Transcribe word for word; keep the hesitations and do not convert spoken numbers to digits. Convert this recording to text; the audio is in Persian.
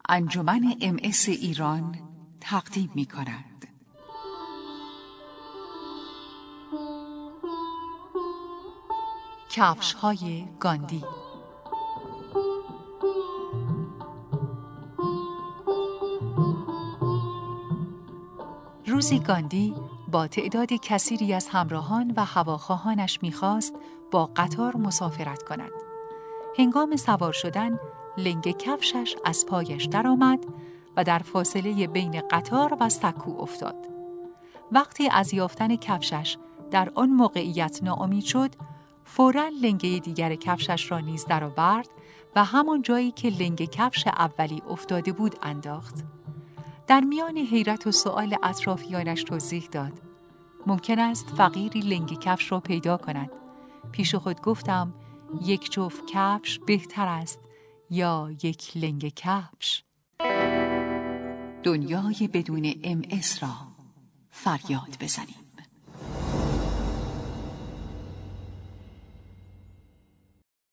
انجمن ام اس ایران تقدیم می کند. کفش‌های گاندی. روزی گاندی با تعداد کثیری از همراهان و هواخواهانش می‌خواست با قطار مسافرت کند. هنگام سوار شدن، لنگ کفشش از پایش درآمد و در فاصله بین قطار و سکو افتاد. وقتی از یافتن کفشش در آن موقعیت ناامید شد، فوراً لنگه دیگر کفشش را نیز درآورد و همان جایی که لنگ کفش اولی افتاده بود انداخت. در میان حیرت و سؤال اطرافیانش توضیح داد: ممکن است فقیری لنگ کفش را پیدا کند. پیش خود گفتم یک جفت کفش بهتر است یا یک لنگ کفش. دنیای بدون ام اس را فریاد بزنید.